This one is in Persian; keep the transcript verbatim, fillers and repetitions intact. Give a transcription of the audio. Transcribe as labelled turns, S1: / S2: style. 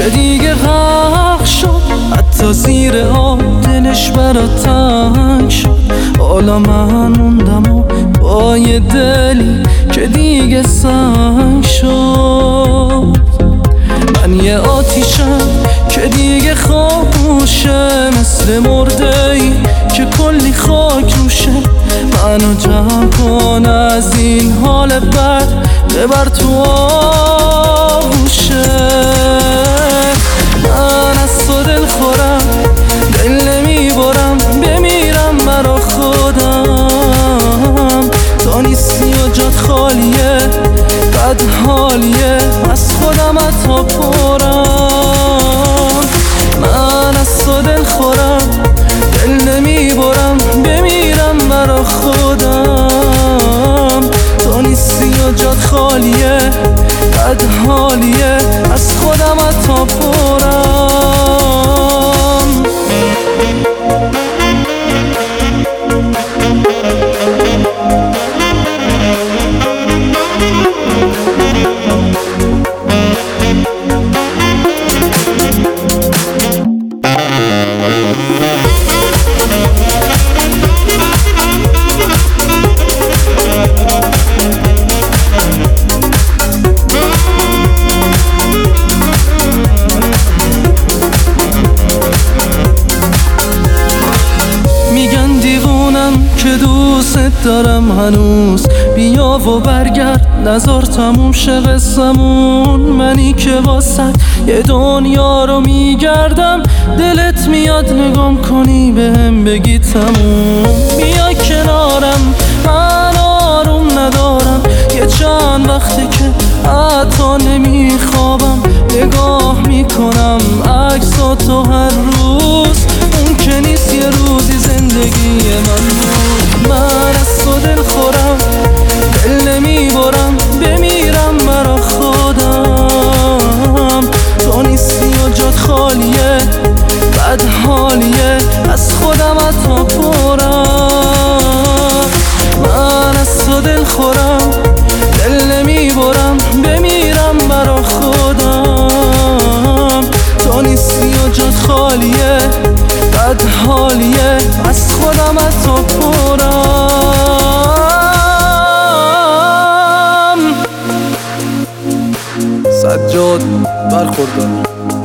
S1: که دیگه غرق شد، حتی زیر آب دلش برا تنگ شد. حالا من موندم و با یه دلی که دیگه سنگ شد. من یه آتیشم که دیگه خاموشه، مثل مرده ای که کلی خاک روشه. منو جمع کن از این حال بد، ببر تو آغوشه. من از تو دل خورم، دل نمیبرم، بمیرم برا خودم. تو نیستی و جات خالیه، بد حالیه، از خودم حتی پرم. من از تو دل خورم، دل نمیبرم، بمیرم برا خودم. تو نیستی و جات خالیه، بد حالیه، از خودم حتی پرم. که دوست دارم هنوز، بیا و برگرد، نزار تموم شه قصمون. منی که واسه یه دنیا رو میگردم، دلت میاد نگام کنی بهم بگی تموم. بیا کنارم، من آروم ندارم، یه چند وقته که حتی نمیخوابم. نگاه میکنم عکساتو هر روز، اون که نیست یه روزی زندگی من بود. من از تو دل خورم، دل نمیبرم، بمیرم برا خودم. تو نیستی و جات خالیه، بد حالیه، از خودم حتی پرم. من از تو دل خورم، دل نمیبرم، بمیرم برا خودم. تو نیستی و جات خالیه، بد حالیه، از خودم حتی پرم. سجاد برخوردار.